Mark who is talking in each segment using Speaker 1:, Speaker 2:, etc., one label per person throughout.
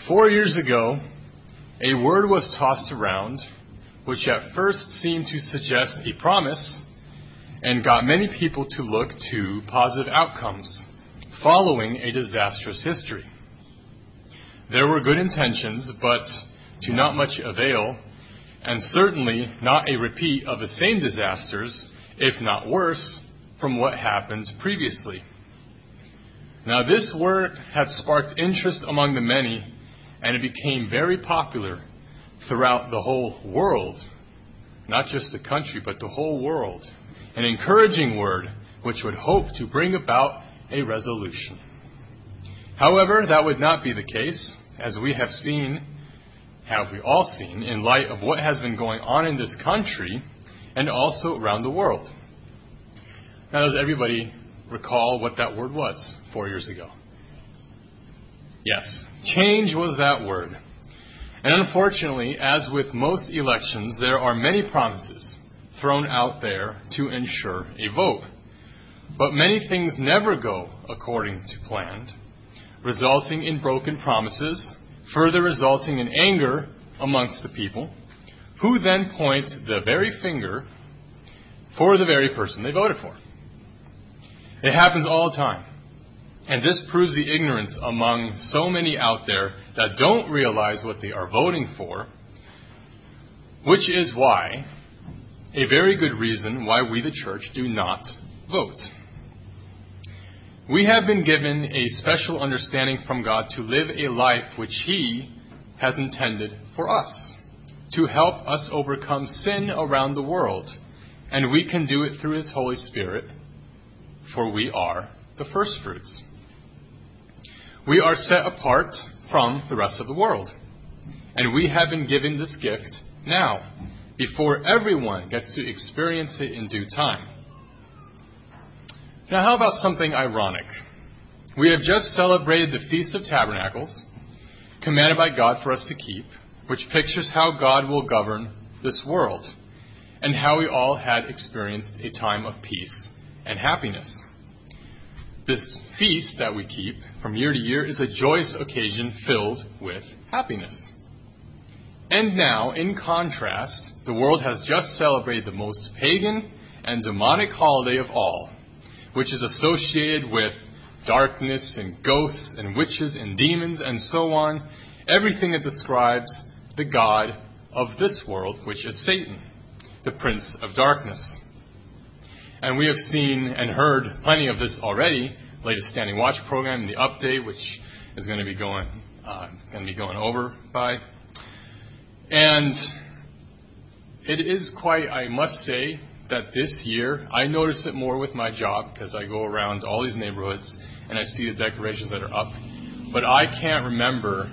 Speaker 1: 4 years ago, a word was tossed around which at first seemed to suggest a promise and got many people to look to positive outcomes following a disastrous history. There were good intentions, but to not much avail, and certainly not a repeat of the same disasters, if not worse, from what happened previously. Now, this word had sparked interest among the many, and it became very popular throughout the whole world, not just the country, but the whole world. An encouraging word which would hope to bring about a resolution. However, that would not be the case, as we have we all seen, in light of what has been going on in this country and also around the world. Now, does everybody recall what that word was 4 years ago? Yes, change was that word. And unfortunately, as with most elections, there are many promises thrown out there to ensure a vote. But many things never go according to plan, resulting in broken promises, further resulting in anger amongst the people, who then point the very finger for the very person they voted for. It happens all the time. And this proves the ignorance among so many out there that don't realize what they are voting for, which is why, a very good reason why we, the church, do not vote. We have been given a special understanding from God to live a life which He has intended for us, to help us overcome sin around the world. And we can do it through His Holy Spirit, for we are the first fruits. We are set apart from the rest of the world. And we have been given this gift now, before everyone gets to experience it in due time. Now, how about something ironic? We have just celebrated the Feast of Tabernacles, commanded by God for us to keep, which pictures how God will govern this world, and how we all had experienced a time of peace and happiness. This feast that we keep from year to year is a joyous occasion filled with happiness. And now, in contrast, the world has just celebrated the most pagan and demonic holiday of all, which is associated with darkness and ghosts and witches and demons and so on, everything that describes the god of this world, which is Satan, the prince of darkness. And we have seen and heard plenty of this already. Latest Standing Watch program, the update, which is going to be going over by. And it is quite, I must say, that this year I notice it more with my job because I go around all these neighborhoods and I see the decorations that are up. But I can't remember.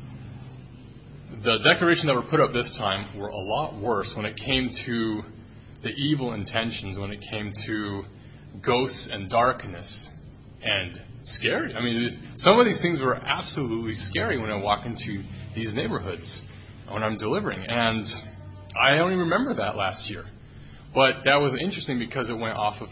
Speaker 1: The decorations that were put up this time were a lot worse when it came to the evil intentions, when it came to ghosts and darkness and scary. I mean, some of these things were absolutely scary when I walk into these neighborhoods when I'm delivering. And I only remember that last year. But that was interesting because it went off of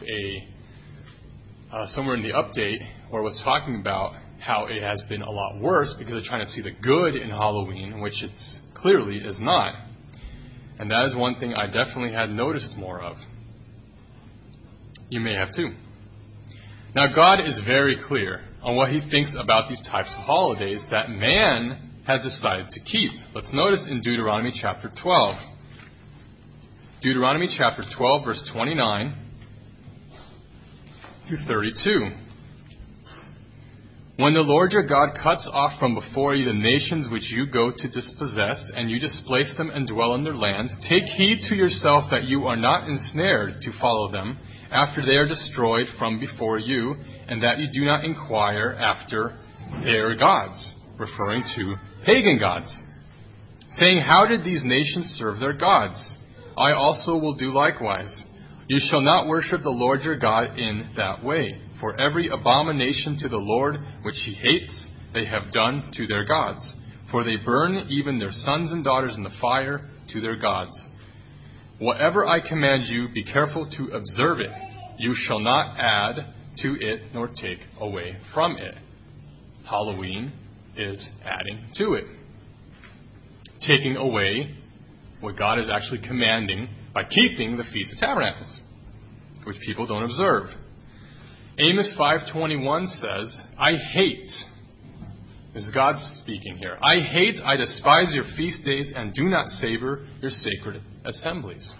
Speaker 1: somewhere in the update where it was talking about how it has been a lot worse because they're trying to see the good in Halloween, which it clearly is not. And that is one thing I definitely had noticed more of. You may have too. Now, God is very clear on what He thinks about these types of holidays that man has decided to keep. Let's notice in Deuteronomy chapter 12. Deuteronomy chapter 12, verse 29 through 32. When the Lord your God cuts off from before you the nations which you go to dispossess, and you displace them and dwell in their land, take heed to yourself that you are not ensnared to follow them after they are destroyed from before you, and that you do not inquire after their gods, referring to pagan gods, saying, how did these nations serve their gods? I also will do likewise. You shall not worship the Lord your God in that way. For every abomination to the Lord which He hates, they have done to their gods. For they burn even their sons and daughters in the fire to their gods. Whatever I command you, be careful to observe it. You shall not add to it nor take away from it. Halloween is adding to it, taking away what God is actually commanding by keeping the Feast of Tabernacles, which people don't observe. Amos 5:21 says, I hate, this is God speaking here, I despise your feast days and do not savor your sacred assemblies.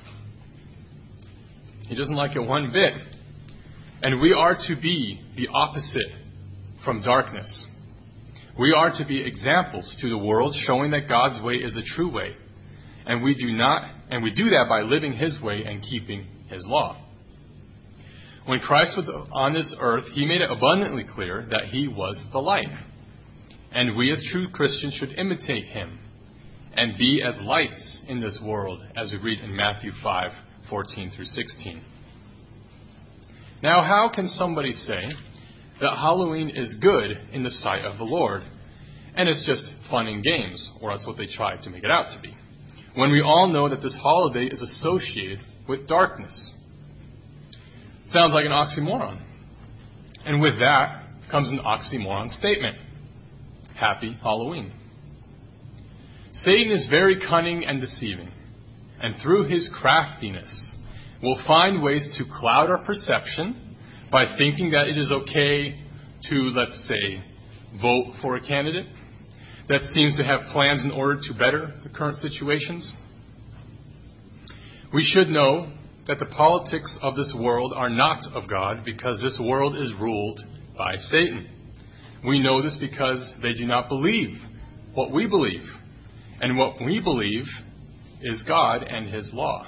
Speaker 1: He doesn't like it one bit. And we are to be the opposite from darkness. We are to be examples to the world, showing that God's way is a true way. And we do that by living His way and keeping His law. When Christ was on this earth, He made it abundantly clear that He was the light. And we as true Christians should imitate Him and be as lights in this world, as we read in Matthew 5:14 through 16. Now, how can somebody say that Halloween is good in the sight of the Lord, and it's just fun and games, or that's what they try to make it out to be, when we all know that this holiday is associated with darkness? Sounds like an oxymoron. And with that comes an oxymoron statement. Happy Halloween. Satan is very cunning and deceiving, and through his craftiness will find ways to cloud our perception by thinking that it is okay to, let's say, vote for a candidate that seems to have plans in order to better the current situations. We should know that the politics of this world are not of God, because this world is ruled by Satan. We know this because they do not believe what we believe. And what we believe is God and His law.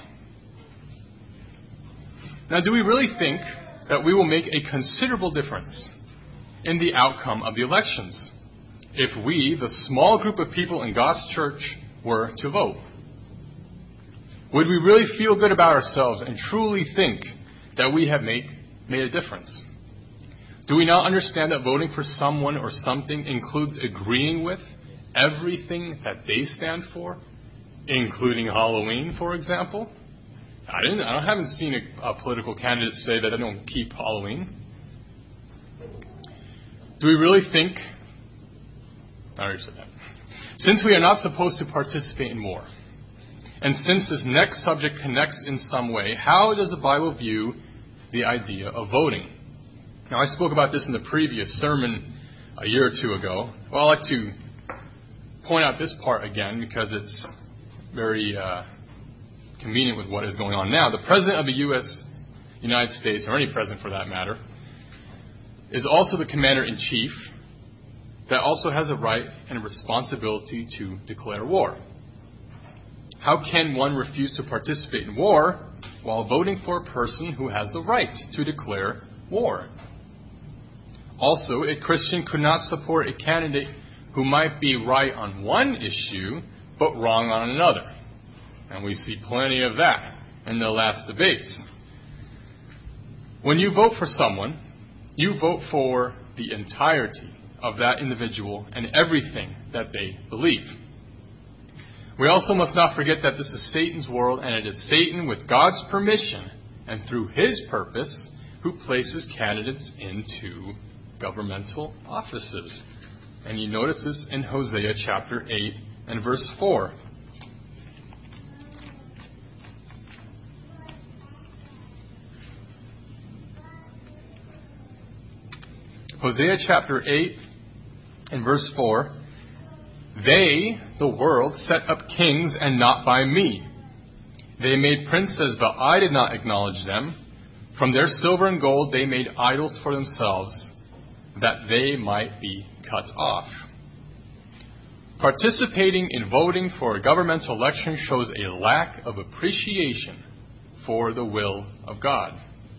Speaker 1: Now, do we really think that we will make a considerable difference in the outcome of the elections if we, the small group of people in God's church, were to vote? Would we really feel good about ourselves and truly think that we have made a difference? Do we not understand that voting for someone or something includes agreeing with everything that they stand for, including Halloween, for example? I haven't seen a political candidate say that they don't keep Halloween. Do we really think? I already said that. Since we are not supposed to participate in war, and since this next subject connects in some way, how does the Bible view the idea of voting? Now, I spoke about this in the previous sermon a year or two ago. Well, I'd like to point out this part again because it's very convenient with what is going on now. The President of the United States, or any president for that matter, is also the Commander-in-Chief that also has a right and a responsibility to declare war. How can one refuse to participate in war while voting for a person who has the right to declare war? Also, a Christian could not support a candidate who might be right on one issue but wrong on another. And we see plenty of that in the last debates. When you vote for someone, you vote for the entirety of that individual and everything that they believe. We also must not forget that this is Satan's world, and it is Satan, with God's permission and through His purpose, who places candidates into governmental offices. And you notice this in Hosea chapter 8 and verse 4. Hosea chapter 8 and verse 4. They, the world, set up kings, and not by me. They made princes, but I did not acknowledge them. From their silver and gold they made idols for themselves, that they might be cut off. Participating in voting for a governmental election shows a lack of appreciation for the will of God.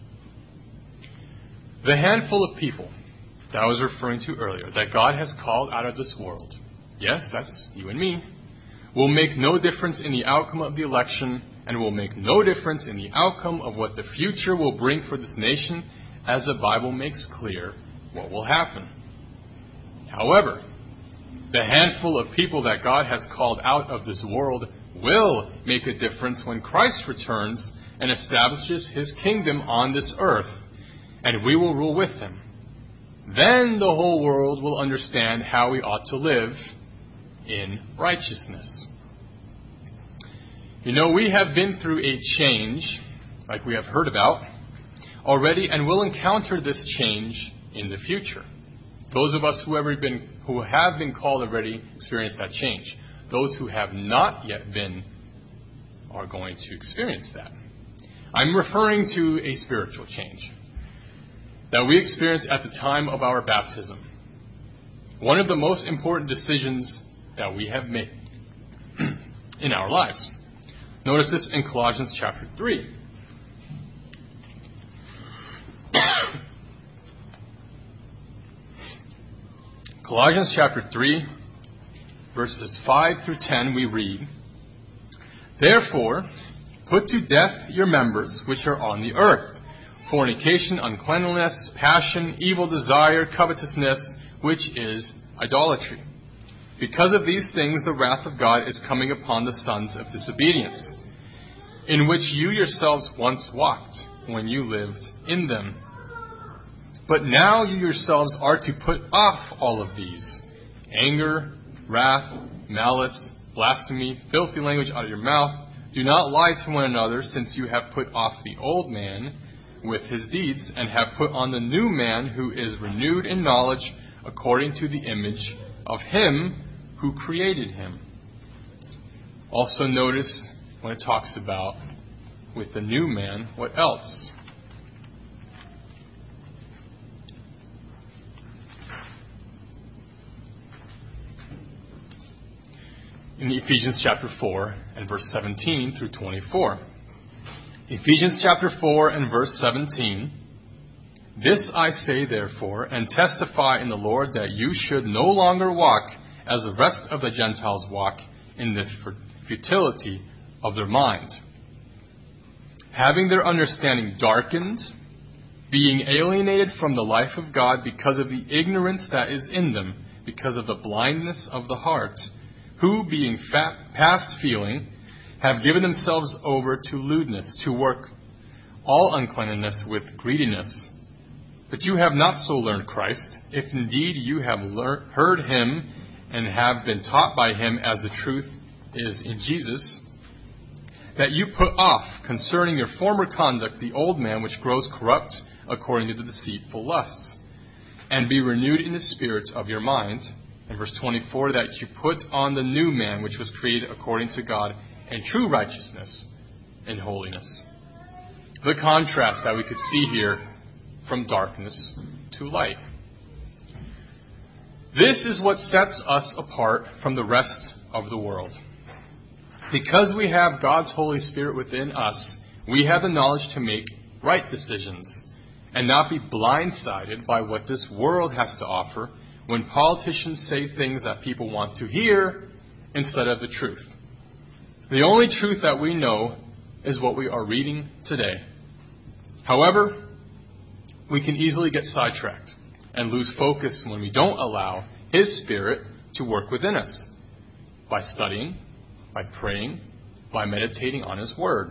Speaker 1: The handful of people that I was referring to earlier, that God has called out of this world, yes, that's you and me, will make no difference in the outcome of the election, and will make no difference in the outcome of what the future will bring for this nation, as the Bible makes clear what will happen. However, the handful of people that God has called out of this world will make a difference when Christ returns and establishes His kingdom on this earth, and we will rule with Him. then the whole world will understand how we ought to live in righteousness. You know, we have been through a change, like we have heard about already, and will encounter this change in the future. Those of us who have been called already experience that change. Those who have not yet been are going to experience that. I'm referring to a spiritual change that we experience at the time of our baptism. One of the most important decisions that we have made in our lives. Notice this in Colossians chapter 3. Colossians chapter 3, verses 5 through 10, we read, "Therefore, put to death your members which are on the earth, fornication, uncleanness, passion, evil desire, covetousness, which is idolatry. Because of these things the wrath of God is coming upon the sons of disobedience, in which you yourselves once walked when you lived in them. But now you yourselves are to put off all of these: anger, wrath, malice, blasphemy, filthy language out of your mouth. Do not lie to one another, since you have put off the old man with his deeds, and have put on the new man, who is renewed in knowledge according to the image of him who created him." Also notice when it talks about with the new man, what else? In Ephesians chapter 4 and verse 17 through 24. Ephesians chapter 4 and verse 17. "This I say therefore, and testify in the Lord, that you should no longer walk as the rest of the Gentiles walk, in the futility of their mind, having their understanding darkened, being alienated from the life of God because of the ignorance that is in them, because of the blindness of the heart, who, being past feeling, have given themselves over to lewdness, to work all uncleanness with greediness. But you have not so learned Christ, if indeed you have heard him and have been taught by him, as the truth is in Jesus, that you put off concerning your former conduct the old man which grows corrupt according to the deceitful lusts, and be renewed in the spirit of your mind." In verse 24, "that you put on the new man which was created according to God in true righteousness and holiness." The contrast that we could see here from darkness to light. This is what sets us apart from the rest of the world. Because we have God's Holy Spirit within us, we have the knowledge to make right decisions and not be blindsided by what this world has to offer when politicians say things that people want to hear instead of the truth. The only truth that we know is what we are reading today. However, we can easily get sidetracked and lose focus when we don't allow His Spirit to work within us by studying, by praying, by meditating on His Word.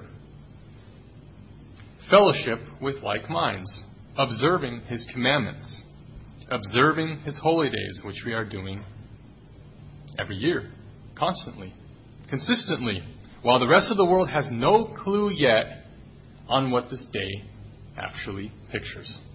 Speaker 1: Fellowship with like minds, observing His commandments, observing His holy days, which we are doing every year, constantly, consistently, while the rest of the world has no clue yet on what this day actually pictures.